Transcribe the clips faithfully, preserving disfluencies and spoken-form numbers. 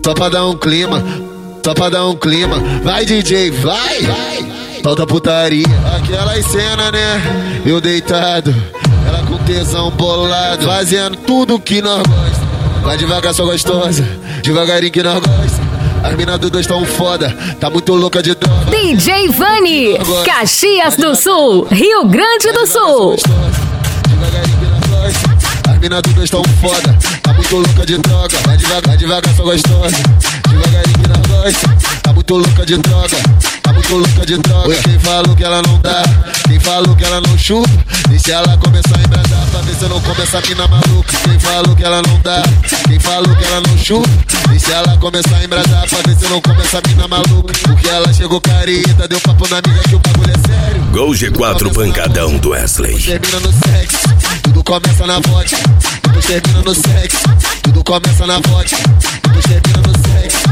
só pra dar um clima, só pra dar um clima. Vai D J, vai, vai. Solta putaria, aquelas cenas, né? Eu deitado, ela com tesão bolado, fazendo tudo que nós gosta. Vai devagar, só gostosa, devagarinho que nós gosta. As minas do dois tão foda, tá muito louca de droga. D J Vani, Caxias do Sul, Rio Grande do Sul. Devagarinho que nós gosta. As minas do dois tão foda, tá muito louca de droga. Vai devagar, vai devagar, só gostosa, devagarinho que nós gosta. Tá muito louca de droga, tá muito louca de droga. Quem falou que ela não dá, quem falou que ela não chupa, deixa ela começar a embrasar pra ver se eu não começa a mina maluca. Quem falou que ela não dá, quem falou que ela não chupa, deixa ela começar a embrasar pra ver se eu não começa a mina maluca. Porque ela chegou careta, deu papo na amiga que o bagulho é sério. Gol G quatro pancadão do Wesley. Termina no sexo, tudo começa na vodka. Depois termina no sexo, tudo começa na vodka. Depois termina no sexo.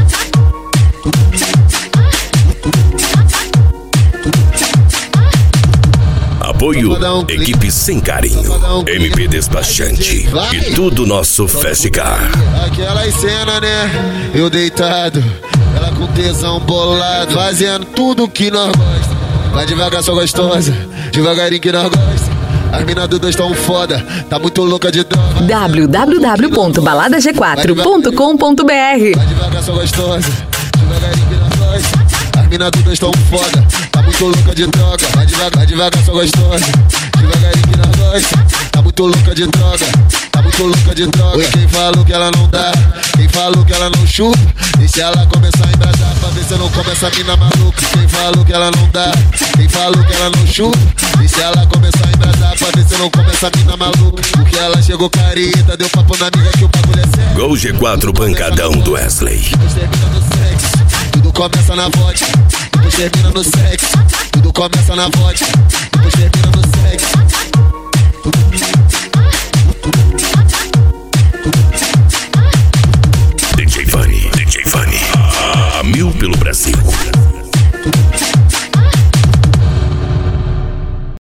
Apoio, equipe sem carinho, M P Despachante e tudo nosso Festicar. Aquelas cenas, né? Eu deitado, ela com tesão bolado, fazendo tudo que nós gosta. Vai devagar, só gostosa, devagarinho que nós gosta. As minas do dois tão foda, tá muito louca de droga. w w w ponto balada g quatro ponto com ponto b r. Vai devagar, só gostosa, devagarinho que nós gosta. As minas do dois tão foda, tá muito louca de droga. Vai devagar, vai devagar, só gostosa, devagarinho que nós gosta. Tá muito louca de droga, tá muito louca de droga. Quem falou que ela não dá, quem falou que ela não chupa, deixa ela começar a embrasar pra ver se eu não começa a mina maluca. Quem falou que ela não dá, quem falou que ela não chupa, deixa ela começar a embrasar pra ver se eu não começa a mina maluca. Porque ela chegou careta, deu papo na amiga que o bagulho é sério. Gol G quatro pancadão do Wesley. Depois termina no sexo, tudo começa na vodka. Depois termina no sexo, tudo começa na vodka. Depois termina no sexo.